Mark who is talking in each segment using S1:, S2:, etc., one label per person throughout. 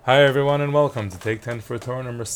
S1: Hi everyone and welcome to Take 10 for Torah number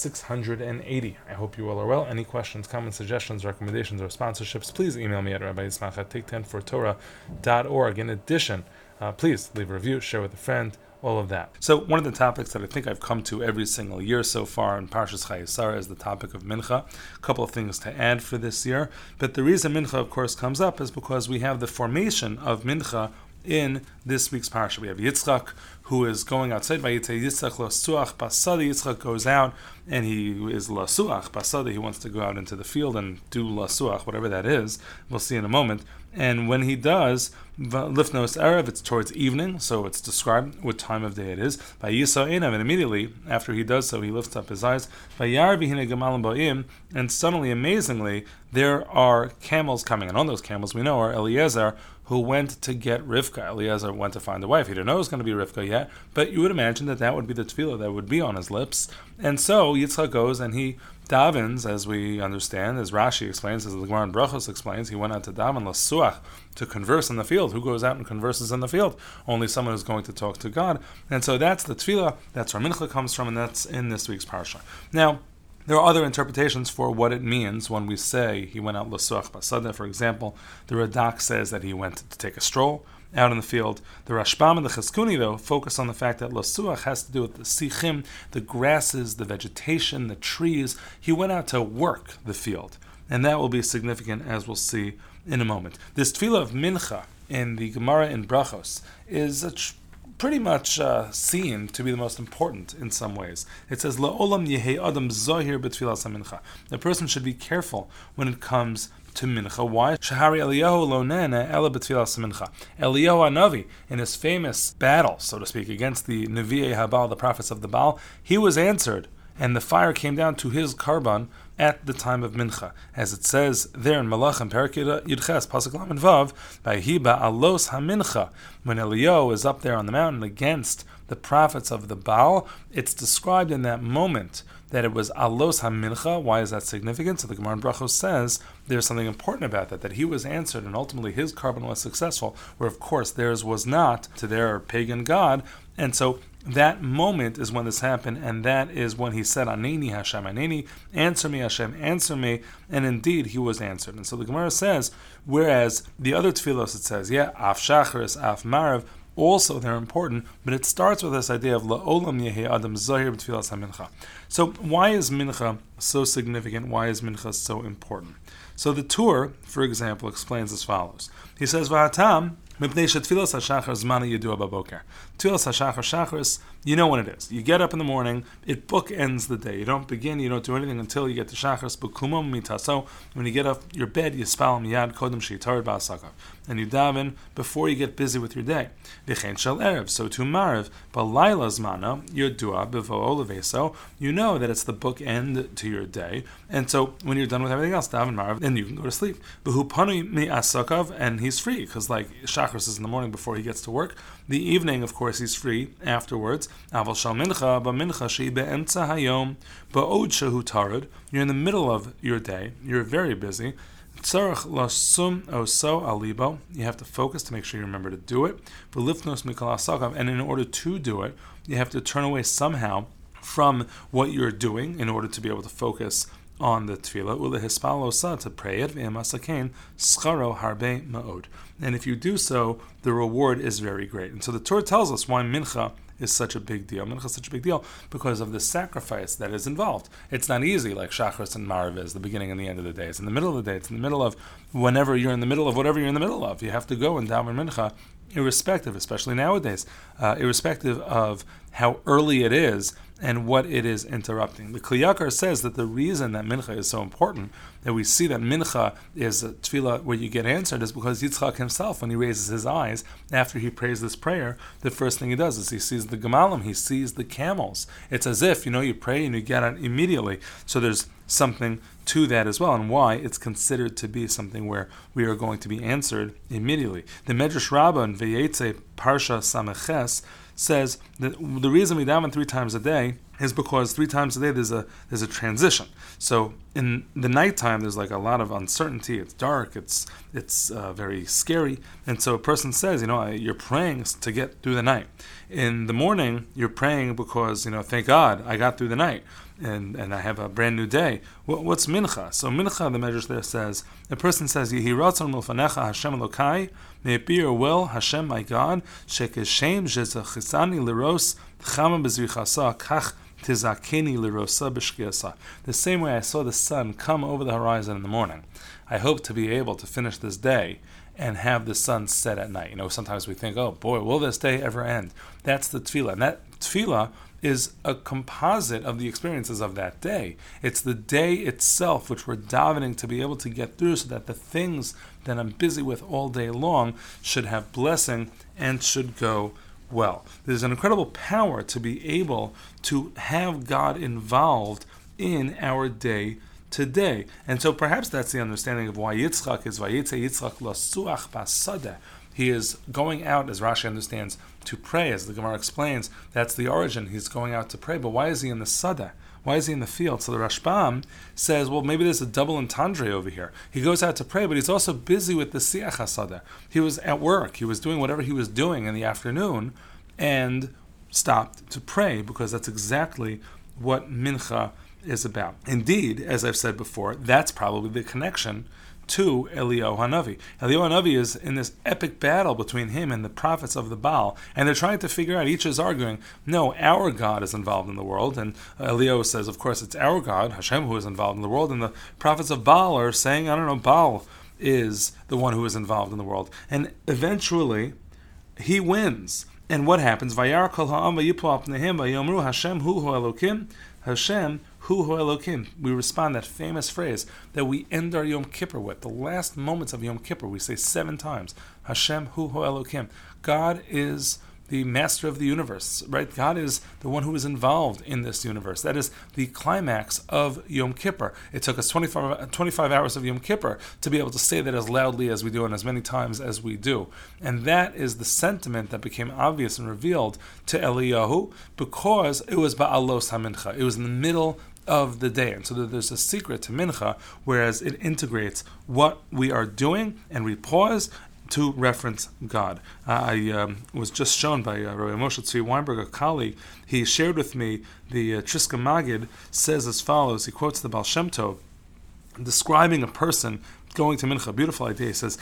S1: 680. I hope you all are well. Any questions, comments, suggestions, recommendations, or sponsorships, please email me at rabbiismach at take10fortorah.org. In addition, please leave a review, share with a friend, all of that. So one of the topics that I think I've come to every single year so far in Parshas Chayei Sarah is the topic of Mincha. A couple of things to add for this year. But the reason Mincha, of course, comes up is because we have the formation of Mincha in this week's parsha. We have Yitzchak, who is going outside. By Yitzchak lasuach basadi. Yitzchak goes out and he is lasuach basadi. He wants to go out into the field and do lasuach, whatever that is. We'll see in a moment. And when he does, lifnos erev, it's towards evening, so it's described what time of day it is. By Yisa einav, and immediately after he does so, he lifts up his eyes. By Yar v'hine gemalim ba'im, and suddenly, amazingly, there are camels coming, and on those camels we know are Eliezer, who went to get Rivka. Eliezer went to find a wife. He didn't know it was going to be Rivka yet, but you would imagine that that would be the tefillah that would be on his lips. And so Yitzchak goes and he davens, as we understand, as Rashi explains, as the Gemara in Brachos explains, he went out to daven lasuach, to converse in the field. Who goes out and converses in the field? Only someone who's going to talk to God. And so that's the tefillah, that's where Mincha comes from, and that's in this week's parsha. Now, there are other interpretations for what it means when we say he went out lasuach basada. For example, the Radak says that he went to take a stroll out in the field. The Rashbam and the Cheskuni, though, focus on the fact that lasuach has to do with the sichim, the grasses, the vegetation, the trees. He went out to work the field, and that will be significant, as we'll see in a moment. This tefillah of Mincha in the Gemara in Brachos is pretty much seen to be the most important in some ways. It says, La'olam yehei adam zohir b'tfilas ha-mincha. The person should be careful when it comes to Mincha. Why? Shahari Eliyahu lo nene ela b'tfilas ha-mincha. Eliyahu HaNavi, in his famous battle, so to speak, against the Nevi'ei HaBaal, the prophets of the Baal, he was answered, and the fire came down to his karban at the time of Mincha. As it says there in Malachim, Perek Yudches, Pasuk Lamed Vav, Vayhi ba'alos ha-mincha, when Eliyahu is up there on the mountain against the prophets of the Baal, it's described in that moment that it was alos ha-mincha. Why is that significant? So the Gemara in Brachos says there's something important about that he was answered and ultimately his karban was successful, where of course theirs was not, to their pagan god. And so that moment is when this happened, and that is when he said, Aneni Hashem, Aneni, answer me Hashem, answer me, and indeed he was answered. And so the Gemara says, whereas the other tefillos it says, af shacharis, af marav, also they're important, but it starts with this idea of la'olam yehei adam zahir b'tfilas ha-mincha. So why is Mincha so significant? Why is Mincha so important? So the Tur, for example, explains as follows. He says, V'hatam, Tfilas HaShachar Zmana Yedua Baboker. Tfilas HaShachar Shachris, you know when it is. You get up in the morning, it bookends the day. You don't begin, you don't do anything until you get to Shachris. Bukumam Mitaso, when you get off your bed, you spal Miyad Kodem Sheitarid Ba'asakav. And you daven before you get busy with your day. V'chein Shel Erev, so to Mariv, Balayla Zmana, Yedua Bevo'o Leveso, you know that it's the bookend to your day. And so when you're done with everything else, daven Mariv, then you can go to sleep. V'hu Panu Mi'asakav, and he's free, because like Shachris is in the morning before he gets to work. The evening, of course, he's free afterwards. Aval shal mincha, ba'mincha she be'emtza hayom, ba'od shehu tarud. You're in the middle of your day. You're very busy. Tzarech lasum oso alibo. You have to focus to make sure you remember to do it. V'lifnos mikol asakav. And in order to do it, you have to turn away somehow from what you're doing in order to be able to focus on the tefillah, ulehispalosa, to pray it, v'emasakein scharo harbe ma'od. And if you do so, the reward is very great. And so the Torah tells us why Mincha is such a big deal. Mincha is such a big deal because of the sacrifice that is involved. It's not easy like Shachris and Mariv is, the beginning and the end of the day. It's in the middle of the day. It's in the middle of whenever you're in the middle of whatever you're in the middle of. You have to go and daven Mincha, irrespective, especially nowadays, irrespective of how early it is and what it is interrupting. The Kli Yakar says that the reason that Mincha is so important, that we see that Mincha is a tefillah where you get answered, is because Yitzchak himself, when he raises his eyes after he prays this prayer, the first thing he does is he sees the gemalim, he sees the camels. It's as if, you pray and you get it immediately. So there's something to that as well, and why it's considered to be something where we are going to be answered immediately. The Medrash Rabbah in Vayetze Parsha Sameches says that the reason we daven 3 times a day is because 3 times a day there's a transition. So in the nighttime there's like a lot of uncertainty. It's dark. It's very scary. And so a person says, you're praying to get through the night. In the morning you're praying because thank God I got through the night and I have a brand new day. What's mincha? So mincha, the Medrash there says, a person says, Yehi ratzon milfanecha Hashem Elokai, may it be your will, Hashem my God, shekeshem jezachisani liros chama bezrichasa kach tizakeni lirosa b'shkiasa. The same way I saw the sun come over the horizon in the morning, I hope to be able to finish this day and have the sun set at night. Sometimes we think, oh boy, will this day ever end? That's the tefillah. And that tefillah is a composite of the experiences of that day. It's the day itself which we're davening to be able to get through so that the things that I'm busy with all day long should have blessing and should go well. There's an incredible power to be able to have God involved in our day today. And so perhaps that's the understanding of why Yitzchak is Vayitze Yitzchak Lasuach Basadeh. He is going out, as Rashi understands, to pray. As the Gemara explains, that's the origin. He's going out to pray. But why is he in the Sadeh? Why is he in the field? So the Rashbam says, well, maybe there's a double entendre over here. He goes out to pray, but he's also busy with the Siach HaSadeh. He was at work. He was doing whatever he was doing in the afternoon and stopped to pray, because that's exactly what Mincha is about. Indeed, as I've said before, that's probably the connection to Eliyahu Hanavi. Eliyahu Hanavi is in this epic battle between him and the prophets of the Baal, and they're trying to figure out, each is arguing, no, our God is involved in the world, and Eliyahu says, of course, it's our God, Hashem, who is involved in the world, and the prophets of Baal are saying, Baal is the one who is involved in the world. And eventually, he wins. And what happens? Vayar kol ha'am vayiplu apnehem vayomru Hashem hu Elokim, Hashem hu Elokim. We respond that famous phrase that we end our Yom Kippur with. The last moments of Yom Kippur, we say 7 times, Hashem hu Elokim. God is the master of the universe, right? God is the one who is involved in this universe. That is the climax of Yom Kippur. It took us 25 hours of Yom Kippur to be able to say that as loudly as we do and as many times as we do. And that is the sentiment that became obvious and revealed to Eliyahu, because it was Ba'alos HaMincha. It was in the middle of the day. And so there's a secret to Mincha, whereas it integrates what we are doing and we pause to reference God. I was just shown by Rabbi Moshe Tzvi Weinberg, a colleague. He shared with me the Triska Magid says as follows. He quotes the Baal Shem Tov, describing a person going to Mincha. Beautiful idea. He says,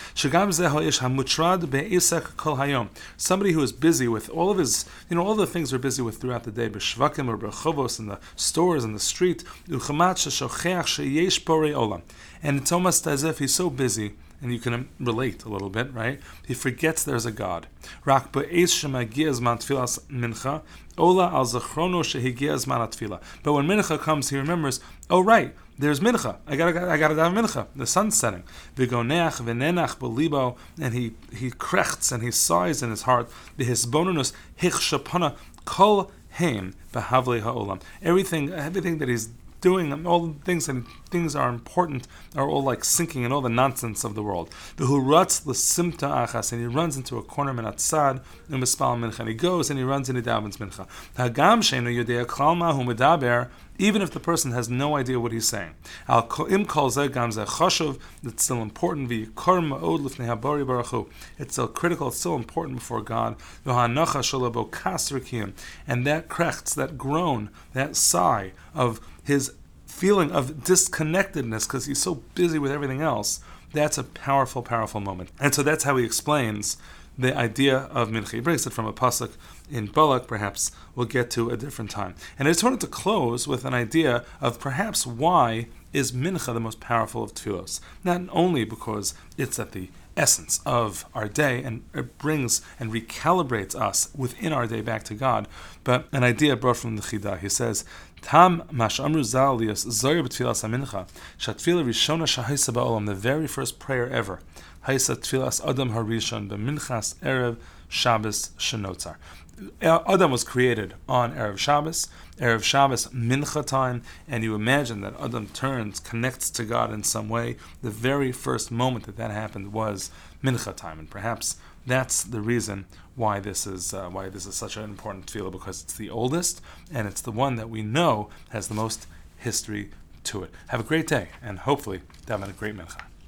S1: somebody who is busy with all of his, all the things we're busy with throughout the day, b'shvakim or b'chovos, in the stores, in the street, and it's almost as if he's so busy, and you can relate a little bit, right? He forgets there's a God. But when Mincha comes, he remembers, oh right, there's Mincha. I gotta have Mincha. The sun's setting. And he krechts and he sighs in his heart. Everything that he's doing, all the things and things are important, are all like sinking in all the nonsense of the world. And he runs into a corner minatzad and he goes and he runs and he davens mincha. Even if the person has no idea what he's saying. It's still important. It's still critical, it's still important before God. And that krechts, that groan, that sigh of his feeling of disconnectedness because he's so busy with everything else, that's a powerful, powerful moment. And so that's how he explains the idea of Mincha. He brings it from a pasuk in Balak, perhaps we'll get to a different time. And I just wanted to close with an idea of perhaps why is Mincha the most powerful of tefillos. Not only because it's at the essence of our day and it brings and recalibrates us within our day back to God, but an idea brought from the Chidah. He says, Tam mashamru zalias zoyer b'tfilas hamincha shatfila rishona shahisa ba'olam, the very first prayer ever, haisa tfilas adam harishon b'minchas erev Shabbos shenotzar. Adam was created on Erev Shabbos Mincha time, and you imagine that Adam connects to God in some way. The very first moment that happened was Mincha time, and perhaps that's the reason why this is such an important tefillah, because it's the oldest and it's the one that we know has the most history to it. Have a great day, and hopefully daven a great Mincha.